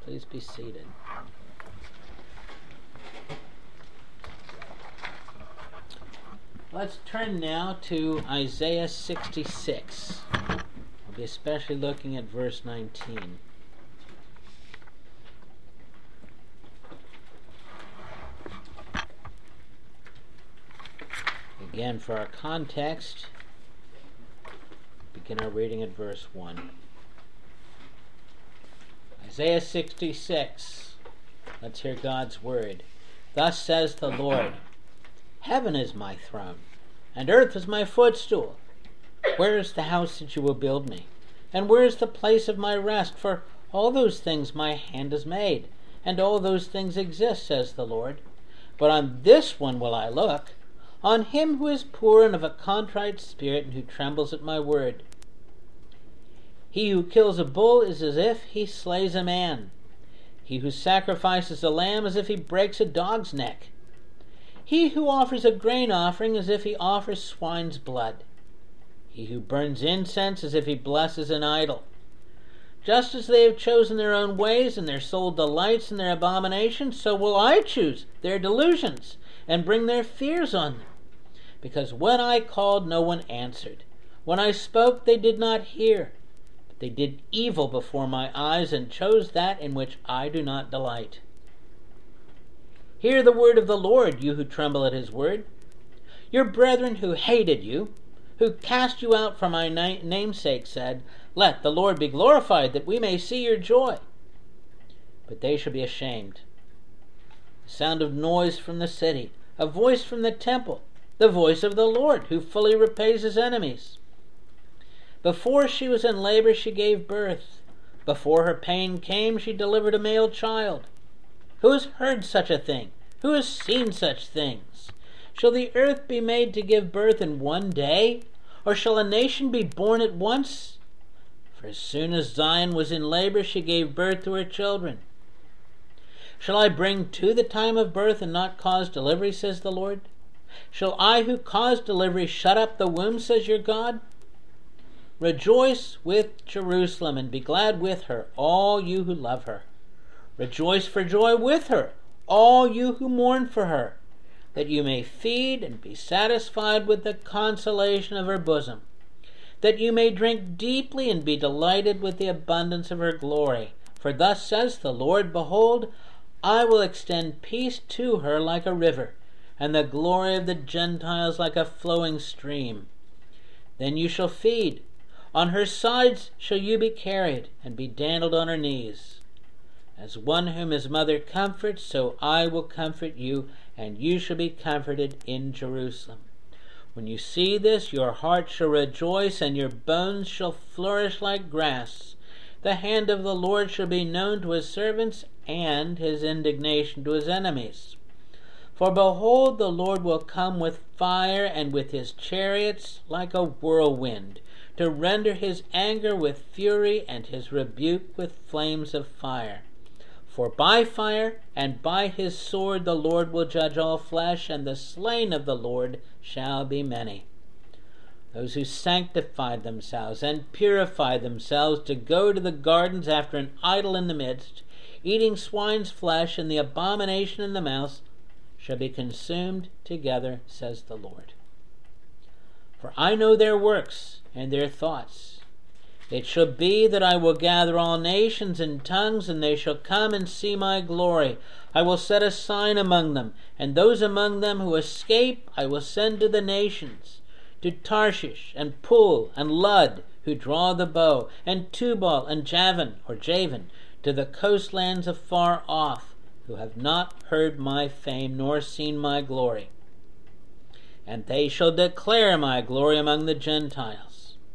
Please be seated. Let's turn now to Isaiah 66. We'll be especially looking at verse 19. Again, for our context, begin our reading at verse 1. Isaiah 66. Let's hear God's word. Thus says the Lord, Heaven is my throne, and earth is my footstool. Where is the house that you will build me? And where is the place of my rest? For all those things my hand has made, and all those things exist, says the Lord. But on this one will I look, on him who is poor and of a contrite spirit, and who trembles at my word. He who kills a bull is as if he slays a man. He who sacrifices a lamb as if he breaks a dog's neck. He who offers a grain offering as if he offers swine's blood. He who burns incense as if he blesses an idol. Just as they have chosen their own ways, and their soul delights in their abominations, so will I choose their delusions, and bring their fears on them. Because when I called, no one answered. When I spoke, they did not hear. But they did evil before my eyes, and chose that in which I do not delight. Hear the word of the Lord, you who tremble at his word. Your brethren who hated you, who cast you out for my name's sake, said, Let the Lord be glorified, that we may see your joy. But they shall be ashamed. The sound of noise from the city, a voice from the temple, the voice of the Lord, who fully repays his enemies. Before she was in labor, she gave birth. Before her pain came, she delivered a male child. Who has heard such a thing? Who has seen such things? Shall the earth be made to give birth in one day? Or shall a nation be born at once? For as soon as Zion was in labor, she gave birth to her children. Shall I bring to the time of birth and not cause delivery, says the Lord? Shall I who cause delivery shut up the womb, says your God? Rejoice with Jerusalem and be glad with her, all you who love her. Rejoice for joy with her, all you who mourn for her, that you may feed and be satisfied with the consolation of her bosom, that you may drink deeply and be delighted with the abundance of her glory. For thus says the Lord, Behold, I will extend peace to her like a river, and the glory of the Gentiles like a flowing stream. Then you shall feed. On her sides shall you be carried, and be dandled on her knees. As one whom his mother comforts, so I will comfort you, and you shall be comforted in Jerusalem. When you see this, your heart shall rejoice, and your bones shall flourish like grass. The hand of the Lord shall be known to his servants, and his indignation to his enemies. For behold, the Lord will come with fire, and with his chariots like a whirlwind, to render his anger with fury, and his rebuke with flames of fire. For by fire and by his sword the Lord will judge all flesh, and the slain of the Lord shall be many. Those who sanctify themselves and purify themselves to go to the gardens after an idol in the midst, eating swine's flesh and the abomination in the mouth, shall be consumed together, says the Lord. For I know their works and their thoughts. It shall be that I will gather all nations and tongues, and they shall come and see my glory. I will set a sign among them, and those among them who escape I will send to the nations, to Tarshish and Pul and Lud, who draw the bow, and Tubal and Javan, to the coastlands afar off, who have not heard my fame nor seen my glory. And they shall declare my glory among the Gentiles.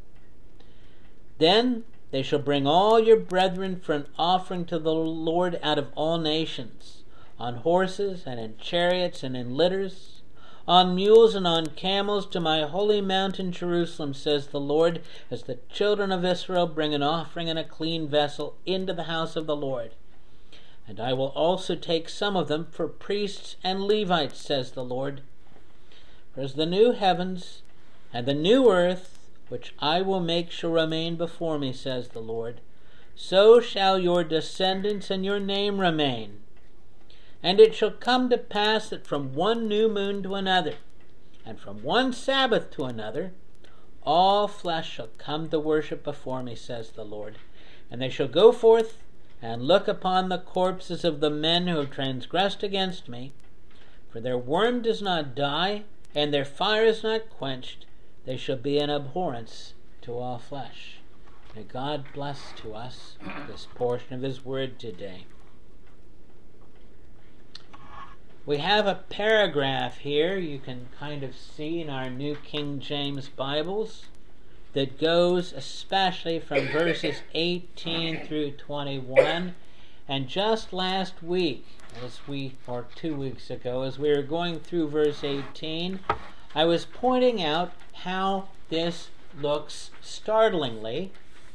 Then they shall bring all your brethren for an offering to the Lord out of all nations, on horses and in chariots and in litters, on mules and on camels, to my holy mountain Jerusalem, says the Lord, as the children of Israel bring an offering in a clean vessel into the house of the Lord. And I will also take some of them for priests and Levites, says the Lord. For as the new heavens and the new earth, which I will make, shall remain before me, says the Lord, so shall your descendants and your name remain. And it shall come to pass that from one new moon to another, and from one Sabbath to another, all flesh shall come to worship before me, says the Lord. And they shall go forth and look upon the corpses of the men who have transgressed against me. For their worm does not die, and their fire is not quenched. They shall be an abhorrence to all flesh. May God bless to us this portion of His Word today. We have a paragraph here you can kind of see in our New King James Bibles that goes especially from verses 18 through 21. And just last week, or 2 weeks ago, as we were going through verse 18, I was pointing out how this looks startlingly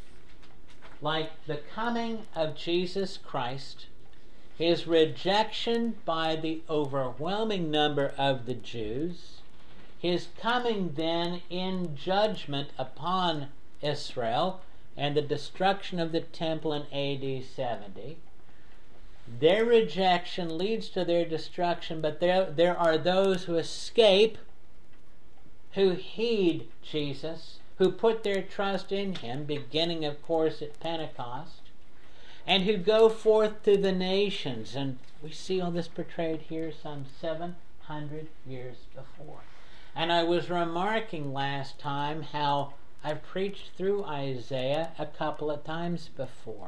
like the coming of Jesus Christ, His rejection by the overwhelming number of the Jews, His coming then in judgment upon Israel, and the destruction of the temple in AD 70. Their rejection leads to their destruction, but there are those who escape, who heed Jesus, who put their trust in Him, beginning, of course, at Pentecost, and who go forth to the nations. And we see all this portrayed here some 700 years before. And I was remarking last time how I've preached through Isaiah a couple of times before.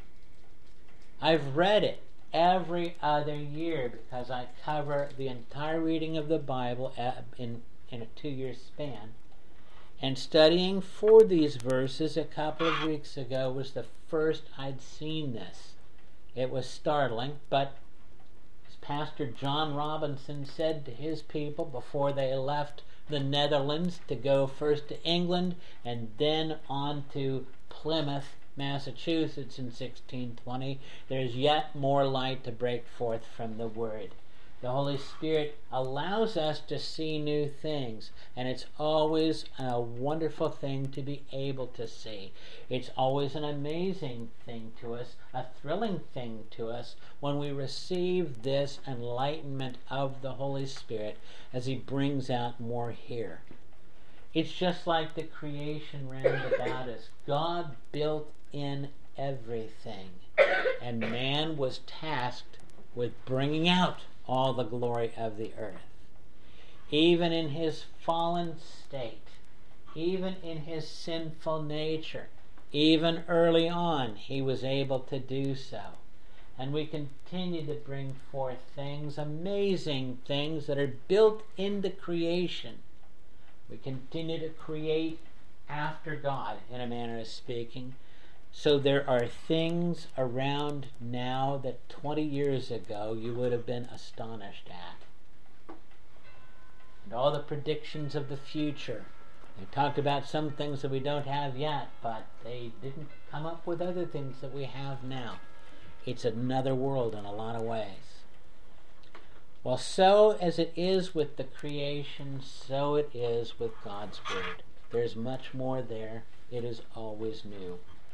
I've read it every other year because I cover the entire reading of the Bible in a 2-year span. And studying for these verses a couple of weeks ago was the first I'd seen this. It was startling, but as Pastor John Robinson said to his people before they left the Netherlands to go first to England and then on to Plymouth, Massachusetts in 1620, there's yet more light to break forth from the Word. The Holy Spirit allows us to see new things, and it's always a wonderful thing to be able to see. It's always an amazing thing to us, a thrilling thing to us when we receive this enlightenment of the Holy Spirit as He brings out more here. It's just like the creation round about us. God built in everything, and man was tasked with bringing out all the glory of the earth. Even in his fallen state, even in his sinful nature, even early on, he was able to do so. And we continue to bring forth things, amazing things that are built into creation. We continue to create after God, in a manner of speaking. So there are things around now that 20 years ago you would have been astonished at. And all the predictions of the future. They talked about some things that we don't have yet, but they didn't come up with other things that we have now. It's another world in a lot of ways. Well, so as it is with the creation, so it is with God's Word. There's much more there. It is always new.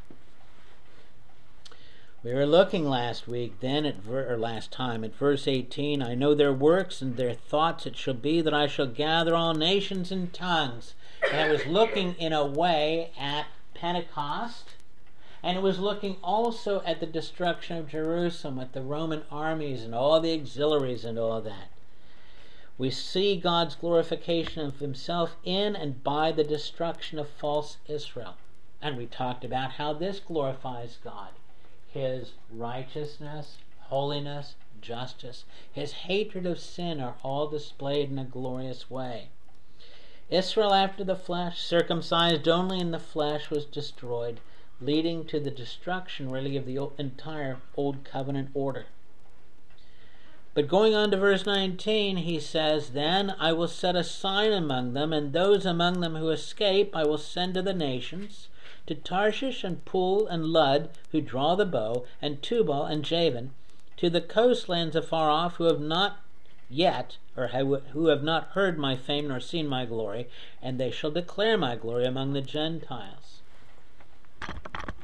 We were looking last time at verse 18. I know their works and their thoughts. It shall be that I shall gather all nations and tongues. And I was looking in a way at Pentecost, and it was looking also at the destruction of Jerusalem with the Roman armies and all the auxiliaries and all that. We see God's glorification of Himself in and by the destruction of false Israel. And we talked about how this glorifies God. His righteousness, holiness, justice, His hatred of sin are all displayed in a glorious way. Israel after the flesh, circumcised only in the flesh, was destroyed, leading to the destruction really of the entire Old Covenant order. But going on to verse 19, he says, Then I will set a sign among them, and those among them who escape I will send to the nations, to Tarshish and Pul and Lud, who draw the bow, and Tubal and Javan, to the coastlands afar off, who have not yet, or who have not heard my fame nor seen my glory, and they shall declare my glory among the Gentiles.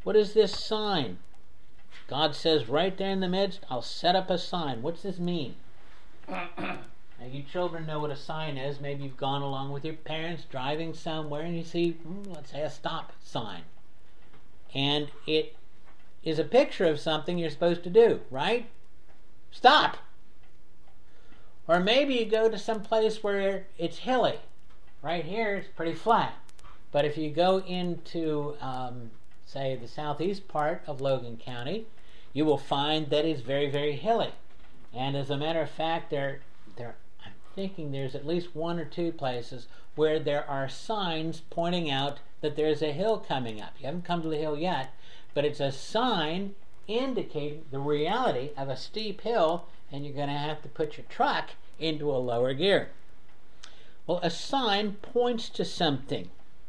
What is this sign? God says right there in the midst, I'll set up a sign. What's this mean? Now, you children know what a sign is. Maybe you've gone along with your parents driving somewhere and you see, let's say, a stop sign. And it is a picture of something you're supposed to do, right? Stop! Or maybe you go to some place where it's hilly. Right here, it's pretty flat. But if you go into, say, the southeast part of Logan County, you will find that it's very, very hilly. And as a matter of fact, I'm thinking there's at least one or two places where there are signs pointing out that there's a hill coming up. You haven't come to the hill yet, but it's a sign indicating the reality of a steep hill, and you're going to have to put your truck into a lower gear. Well, a sign points to something.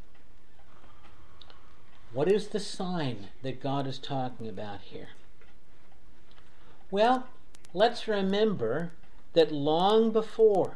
What is the sign that God is talking about here? Well, let's remember that long before,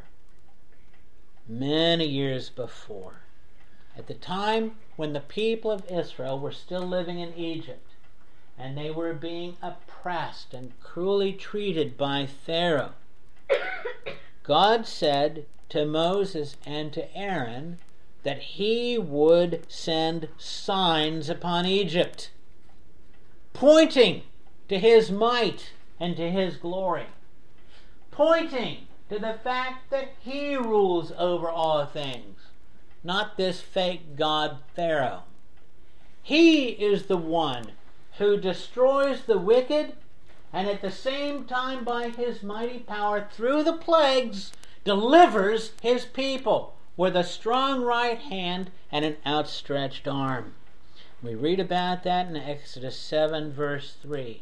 many years before, at the time when the people of Israel were still living in Egypt, and they were being oppressed and cruelly treated by Pharaoh, God said to Moses and to Aaron that he would send signs upon Egypt, pointing to his might and to his glory, pointing to the fact that he rules over all things, not this fake god Pharaoh. He is the one who destroys the wicked, and at the same time by his mighty power through the plagues delivers his people with a strong right hand and an outstretched arm. We read about that in Exodus 7 verse 3.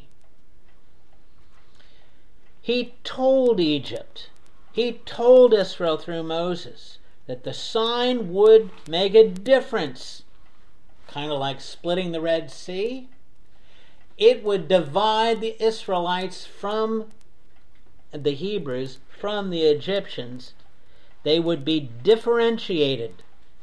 He told Egypt, he told Israel through Moses, that the sign would make a difference. Kind of like splitting the Red Sea. It would divide the Israelites from the Hebrews, from the Egyptians. They would be differentiated.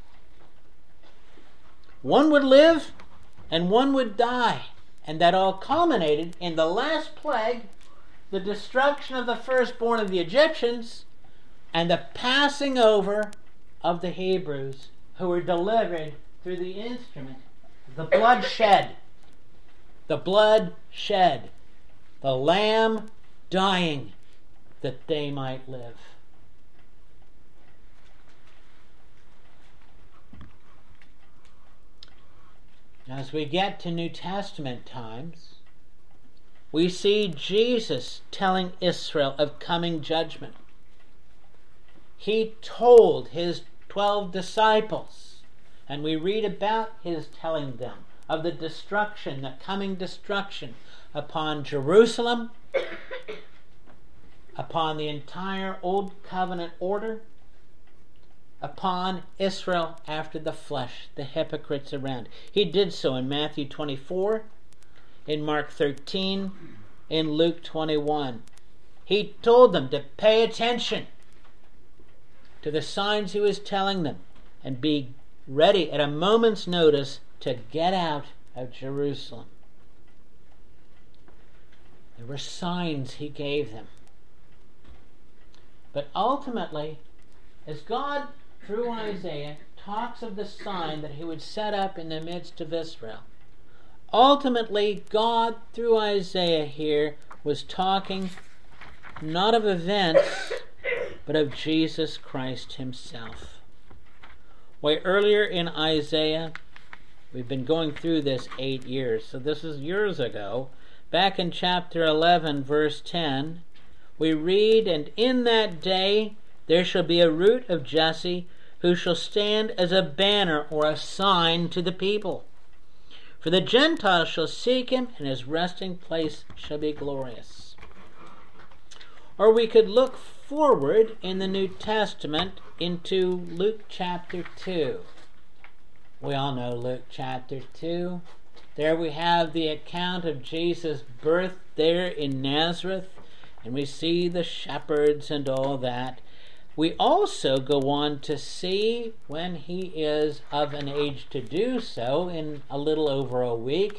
One would live and one would die. And that all culminated in the last plague, the destruction of the firstborn of the Egyptians, and the passing over of the Hebrews, who were delivered through the instrument, the blood shed. The blood shed. The Lamb dying that they might live. As we get to New Testament times, we see Jesus telling Israel of coming judgment. He told his 12 disciples, and we read about his telling them of the destruction, the coming destruction upon Jerusalem, upon the entire Old Covenant order, upon Israel after the flesh, the hypocrites around. He did so in Matthew 24, in Mark 13, in Luke 21. He told them to pay attention to the signs he was telling them and be ready at a moment's notice to get out of Jerusalem. There were signs he gave them. But ultimately, as God, through Isaiah, talks of the sign that he would set up in the midst of Israel, ultimately, God, through Isaiah here, was talking not of events, but of Jesus Christ himself. Way earlier in Isaiah, we've been going through this 8 years, so this is years ago. Back in chapter 11, verse 10, we read, "And in that day there shall be a root of Jesse, who shall stand as a banner or a sign to the people. For the Gentiles shall seek him, and his resting place shall be glorious." Or we could look forward in the New Testament into Luke chapter 2. We all know Luke chapter 2. There we have the account of Jesus' birth there in Nazareth, and we see the shepherds and all that. We also go on to see, when he is of an age to do so, in a little over a week,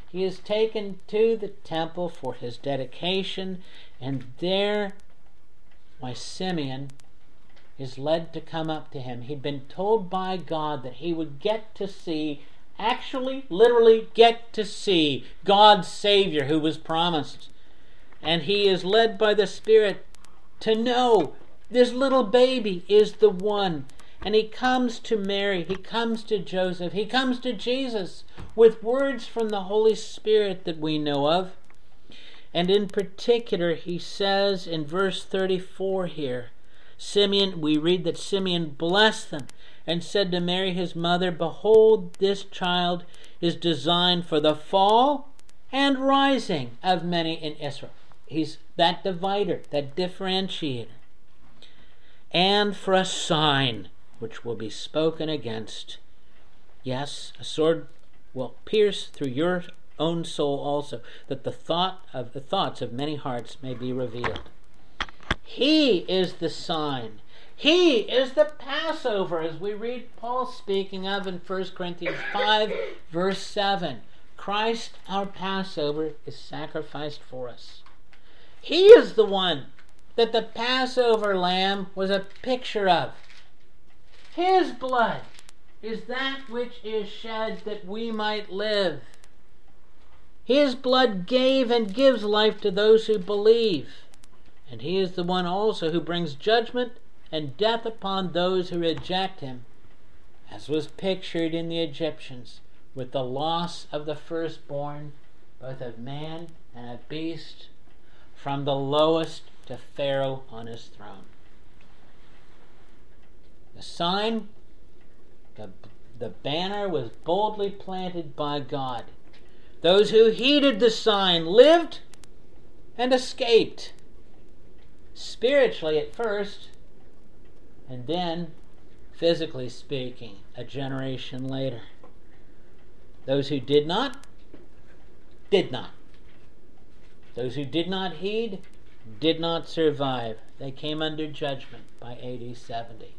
he is taken to the temple for his dedication, and there, why, Simeon is led to come up to him. He'd been told by God that he would get to see, actually, literally get to see God's Savior who was promised. And he is led by the Spirit to know this little baby is the one. And he comes to Mary, he comes to Joseph, he comes to Jesus with words from the Holy Spirit that we know of. And in particular, he says in verse 34 here, we read that Simeon blessed them and said to Mary his mother, "Behold, this child is designed for the fall and rising of many in Israel." He's that divider, that differentiator. "And for a sign which will be spoken against. Yes, a sword will pierce through your own soul also, that the thoughts of many hearts may be revealed." He is the sign. He is the Passover, as we read Paul speaking of in 1 Corinthians 5, verse 7. Christ, our Passover, is sacrificed for us. He is the one that the Passover lamb was a picture of. His blood is that which is shed that we might live. His blood gave and gives life to those who believe. And he is the one also who brings judgment and death upon those who reject him, as was pictured in the Egyptians, with the loss of the firstborn, both of man and of beast, from the lowest to Pharaoh on his throne. The sign, the banner was boldly planted by God. Those who heeded the sign lived and escaped. Spiritually at first, and then, physically speaking, a generation later. Those who did not, did not. Those who did not heed, did not survive. They came under judgment by AD 70.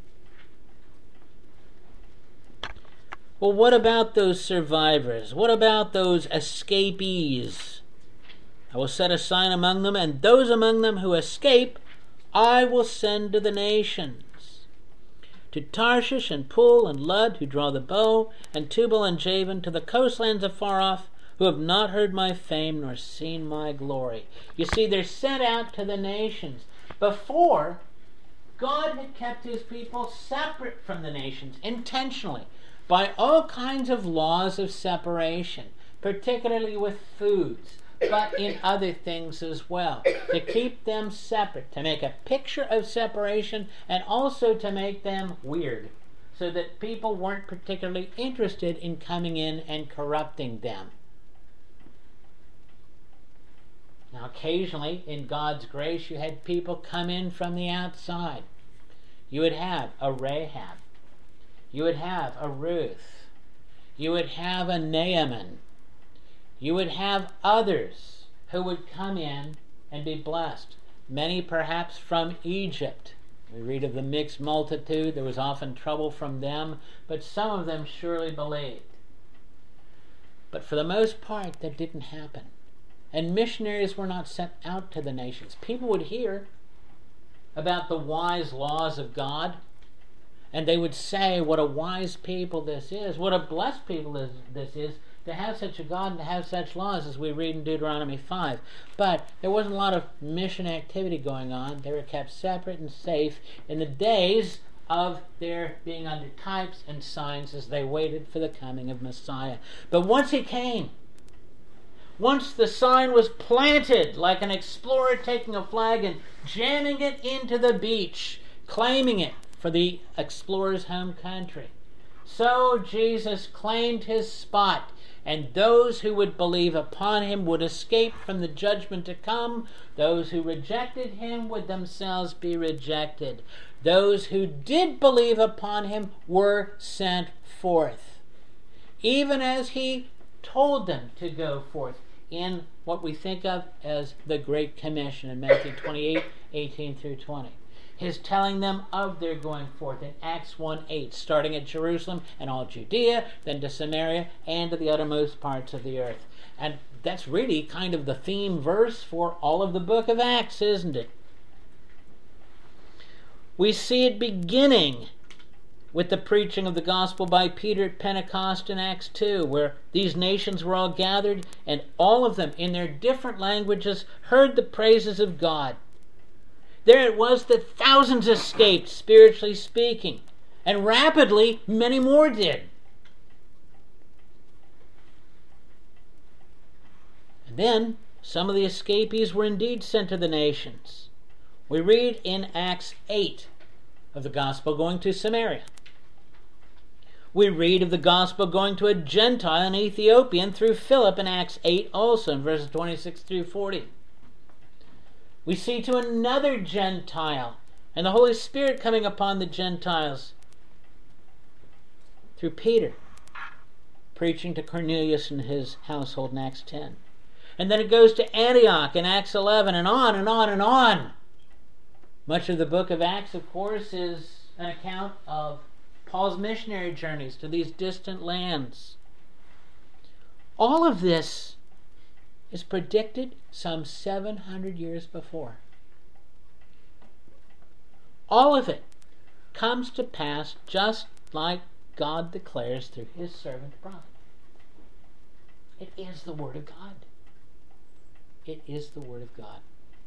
Well, what about those survivors? What about those escapees? "I will set a sign among them, and those among them who escape I will send to the nations, to Tarshish and Pul and Lud, who draw the bow, and Tubal and Javan, to the coastlands afar off, who have not heard my fame nor seen my glory." You see, they're sent out to the nations. Before, God had kept his people separate from the nations intentionally by all kinds of laws of separation, particularly with foods, but in other things as well, to keep them separate, to make a picture of separation, and also to make them weird, so that people weren't particularly interested in coming in and corrupting them. Now, occasionally, in God's grace, you had people come in from the outside. You would have a Rahab. You would have a Ruth. You would have a Naaman. You would have others who would come in and be blessed. Many perhaps from Egypt. We read of the mixed multitude. There was often trouble from them, but some of them surely believed. But for the most part, that didn't happen. And missionaries were not sent out to the nations. People would hear about the wise laws of God, and they would say, what a wise people this is, what a blessed people this is, to have such a God and to have such laws, as we read in Deuteronomy 5. But there wasn't a lot of mission activity going on. They were kept separate and safe in the days of their being under types and signs as they waited for the coming of Messiah. But once he came, once the sign was planted, like an explorer taking a flag and jamming it into the beach, claiming it for the explorer's home country, so Jesus claimed his spot, and those who would believe upon him would escape from the judgment to come. Those who rejected him would themselves be rejected. Those who did believe upon him were sent forth, even as he told them to go forth in what we think of as the Great Commission in Matthew 28, 18 through 20. His telling them of their going forth in Acts 1:8, starting at Jerusalem and all Judea, then to Samaria and to the uttermost parts of the earth. And that's really kind of the theme verse for all of the book of Acts, isn't it? We see it beginning with the preaching of the gospel by Peter at Pentecost in Acts 2, where these nations were all gathered, and all of them, in their different languages, heard the praises of God. There it was that thousands escaped, spiritually speaking, and rapidly many more did. And then some of the escapees were indeed sent to the nations. We read in Acts 8 of the gospel going to Samaria. We read of the gospel going to a Gentile, an Ethiopian, through Philip in Acts 8 also, in verses 26 through 40. We see to another Gentile, and the Holy Spirit coming upon the Gentiles through Peter, preaching to Cornelius and his household in Acts 10. And then it goes to Antioch in Acts 11, and on and on and on. Much of the book of Acts, of course, is an account of Paul's missionary journeys to these distant lands. All of this is predicted some 700 years before. All of it comes to pass just like God declares through his servant prophet. It is the Word of God. It is the Word of God.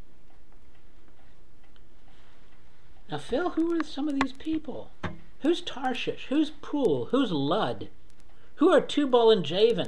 Now, Phil, who are some of these people? Who's Tarshish? Who's Pool? Who's Lud? Who are Tubal and Javan?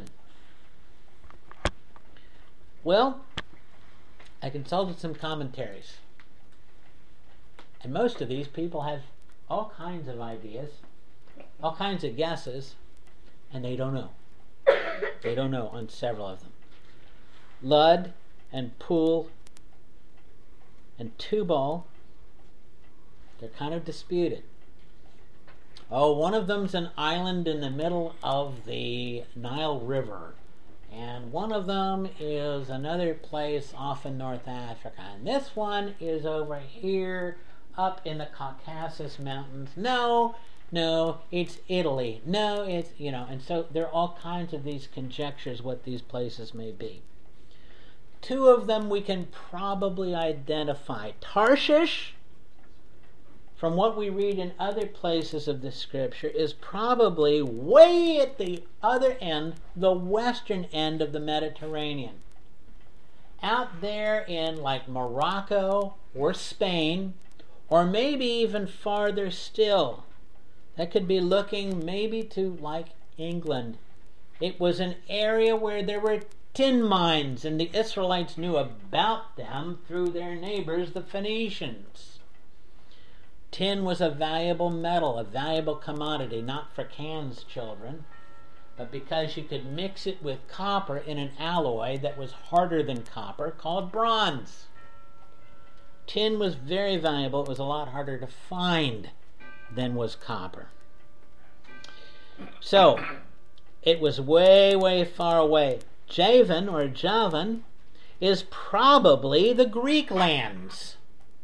Well, I consulted some commentaries. And most of these people have all kinds of ideas, all kinds of guesses, and they don't know. They don't know on several of them. Lud and Pool and Tubal, they're kind of disputed. Oh, one of them's an island in the middle of the Nile River, and one of them is another place off in North Africa, and this one is over here up in the Caucasus Mountains. No, it's Italy. No, it's, and so there are all kinds of these conjectures what these places may be. Two of them we can probably identify. Tarshish, from what we read in other places of the Scripture, is probably way at the other end, the western end of the Mediterranean. Out there in like Morocco or Spain, or maybe even farther still. That could be looking maybe to like England. It was an area where there were tin mines, and the Israelites knew about them through their neighbors, the Phoenicians. Tin was a valuable metal, a valuable commodity, not for Can's children, but because you could mix it with copper in an alloy that was harder than copper, called bronze. Tin was very valuable. It was a lot harder to find than was copper. So, it was way, way far away. Javan, or Javan, is probably the Greek lands.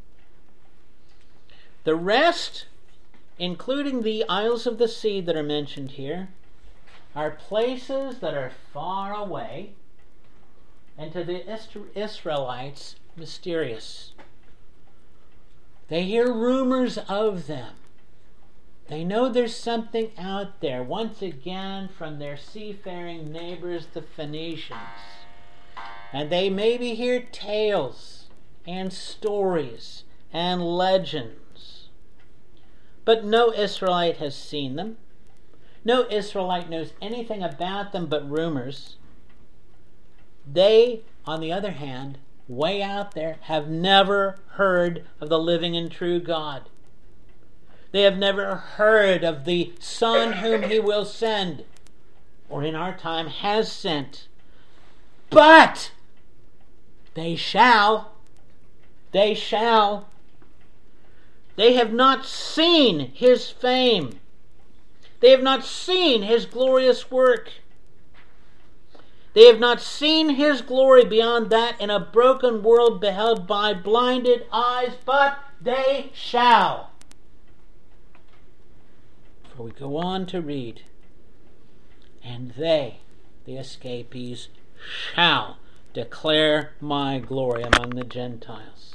The rest, including the Isles of the Sea that are mentioned here, are places that are far away and to the Israelites mysterious. They hear rumors of them. They know there's something out there, once again from their seafaring neighbors, the Phoenicians. And they maybe hear tales and stories and legends. But no Israelite has seen them. No Israelite knows anything about them but rumors. They, on the other hand, way out there, have never heard of the living and true God. They have never heard of the Son whom he will send, or in our time has sent. But they shall. They shall. They have not seen his fame. They have not seen his glorious work. They have not seen his glory beyond that in a broken world beheld by blinded eyes, but they shall. For we go on to read, and they, the escapees, shall declare my glory among the Gentiles.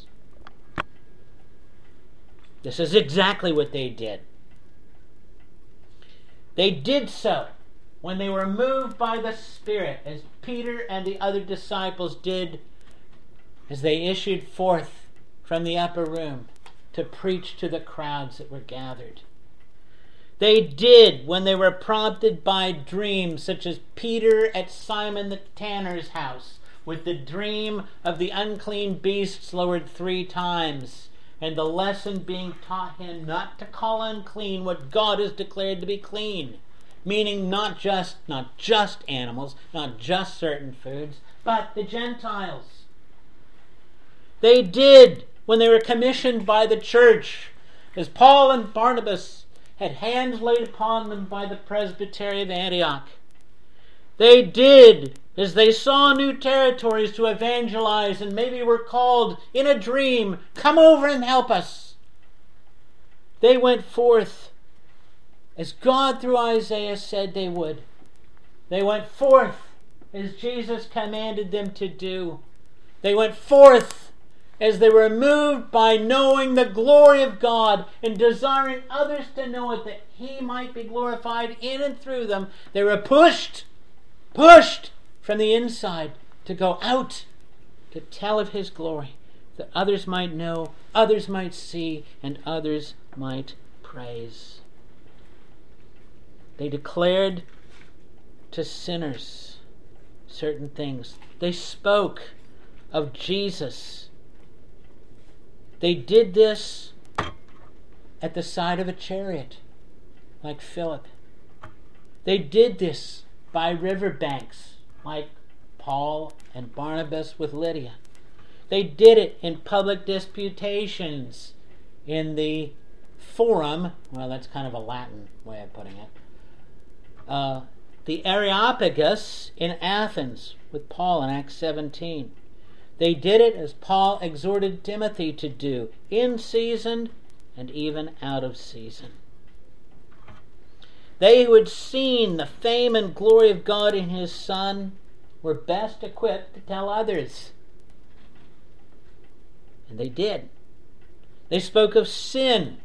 This is exactly what they did. They did so when they were moved by the Spirit, as Peter and the other disciples did as they issued forth from the upper room to preach to the crowds that were gathered. They did when they were prompted by dreams, such as Peter at Simon the tanner's house, with the dream of the unclean beasts lowered 3 times, and the lesson being taught him not to call unclean what God has declared to be clean, meaning not just animals, not just certain foods, but the Gentiles. They did when they were commissioned by the church, as Paul and Barnabas had hands laid upon them by the presbytery of Antioch. They did as they saw new territories to evangelize and maybe were called in a dream, come over and help us. They went forth as God through Isaiah said they would. They went forth as Jesus commanded them to do. They went forth as they were moved by knowing the glory of God and desiring others to know it, that He might be glorified in and through them. They were pushed from the inside to go out to tell of His glory, that others might know, others might see, and others might praise. They declared to sinners certain things. They spoke of Jesus. They did this at the side of a chariot, like Philip. They did this by riverbanks, like Paul and Barnabas with Lydia. They did it in public disputations in the Forum. Well, that's kind of a Latin way of putting it. The Areopagus in Athens with Paul in Acts 17. They did it as Paul exhorted Timothy to do, in season and even out of season. They who had seen the fame and glory of God in His Son were best equipped to tell others. And they did. They spoke of sin.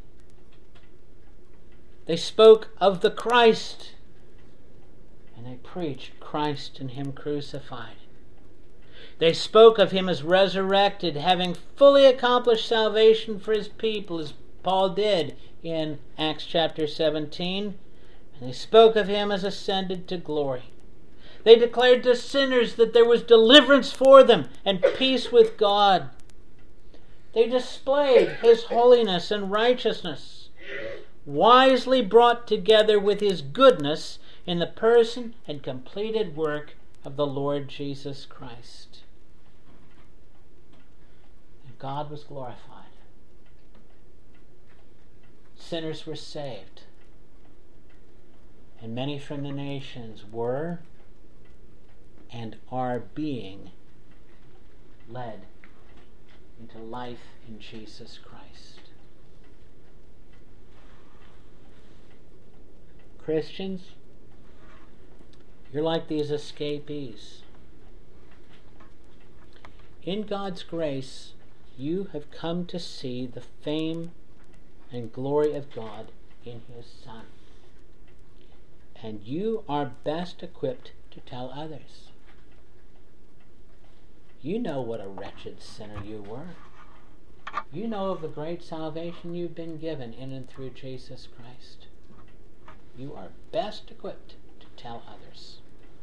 They spoke of the Christ. And they preached Christ and Him crucified. They spoke of Him as resurrected, having fully accomplished salvation for His people, as Paul did in Acts chapter 17. And they spoke of Him as ascended to glory. They declared to sinners that there was deliverance for them and peace with God. They displayed His holiness and righteousness, wisely brought together with His goodness in the person and completed work of the Lord Jesus Christ. And God was glorified. Sinners were saved. And many from the nations were and are being led into life in Jesus Christ. Christians, you're like these escapees. In God's grace, you have come to see the fame and glory of God in His Son. And you are best equipped to tell others. You know what a wretched sinner you were. You know of the great salvation you've been given in and through Jesus Christ. You are best equipped to tell others.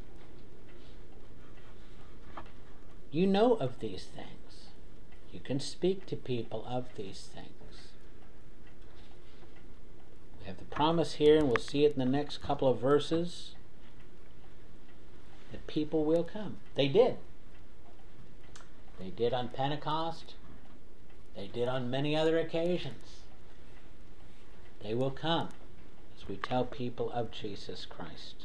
You know of these things. You can speak to people of these things. We have the promise here, and we'll see it in the next couple of verses, that people will come. They did. They did on Pentecost. They did on many other occasions. They will come as we tell people of Jesus Christ.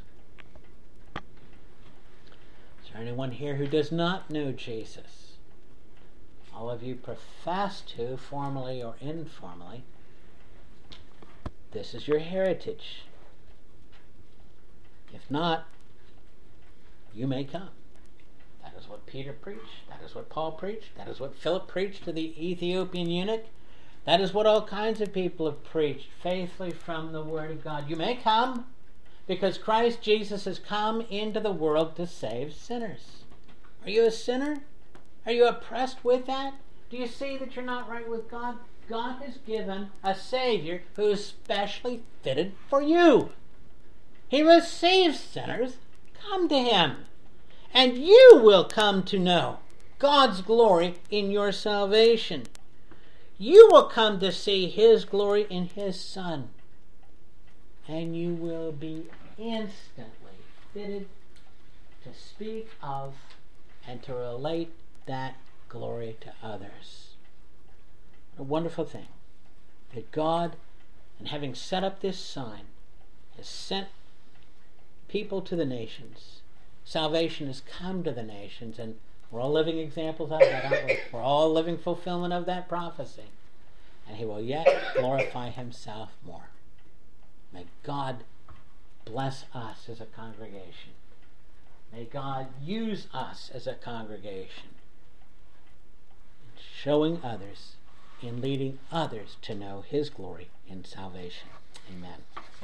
Is there anyone here who does not know Jesus? All of you profess to, formally or informally. This is your heritage. If not, you may come. is what Peter preached. That is what Paul preached. That is what Philip preached to the Ethiopian eunuch. That is what all kinds of people have preached faithfully from the Word of God. You may come because Christ Jesus has come into the world to save sinners. Are you a sinner? Are you oppressed with that? Do you see that you're not right with God? God has given a Savior who is specially fitted for you. He receives sinners. Come to Him, and you will come to know God's glory in your salvation. You will come to see His glory in His Son, and you will be instantly fitted to speak of and to relate that glory to others. A wonderful thing that God, in having set up this sign, has sent people to the nations. Salvation has come to the nations, and we're all living examples of that, aren't we? We're all living fulfillment of that prophecy. And He will yet glorify Himself more. May God bless us as a congregation. May God use us as a congregation in showing others, in leading others to know His glory in salvation. Amen.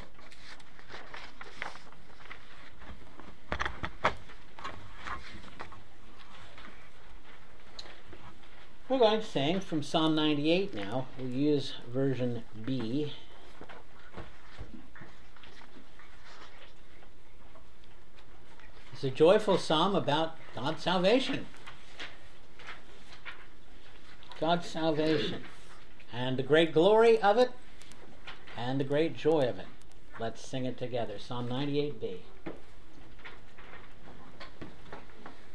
We're going to sing from Psalm 98 now. We'll use version B. It's a joyful psalm about God's salvation. God's salvation. And the great glory of it, and the great joy of it. Let's sing it together. Psalm 98B.